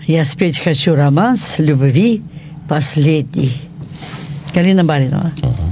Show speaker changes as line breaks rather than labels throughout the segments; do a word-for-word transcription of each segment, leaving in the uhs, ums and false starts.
Я спеть хочу романс любви последний. Галина Баринова.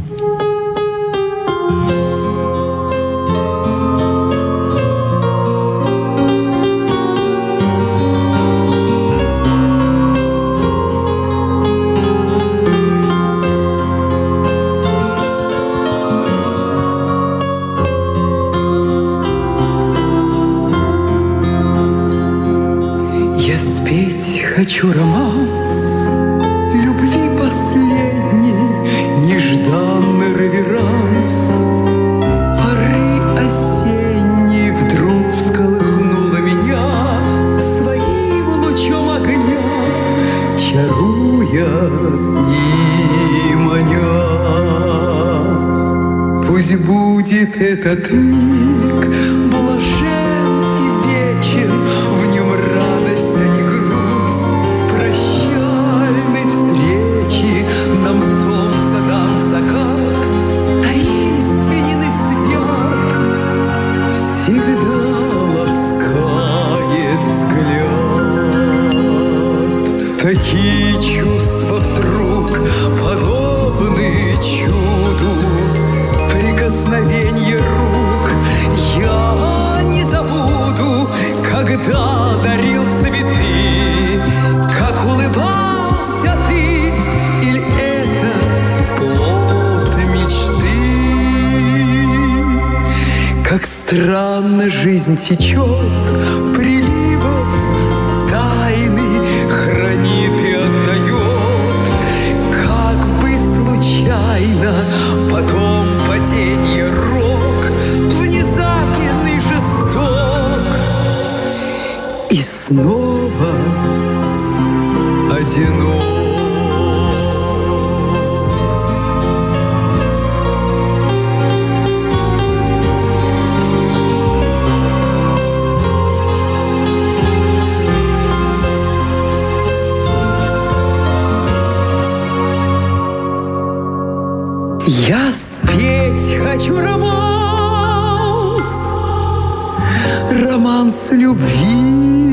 Хочу романс любви последний, нежданный реверанс. Поры осенней вдруг всколыхнула меня своим лучом огня, чаруя и маня. Пусть будет этот миг блажен и вечен, в нем радость, а не грусть. Прощальной встречи нам солнце дан закат, таинственен и свят, всегда ласкает взгляд. Такие чувства вдруг подобны чуду, прикосновенье рук я не забуду, когда дарил цветы, как улыбался ты, или это плод мечты. Как странно жизнь течет, приливов тайны хранит и отдает, как бы случайно потом паденье рок внезапен и жесток, и снова одинок. Я спеть хочу романс, романс любви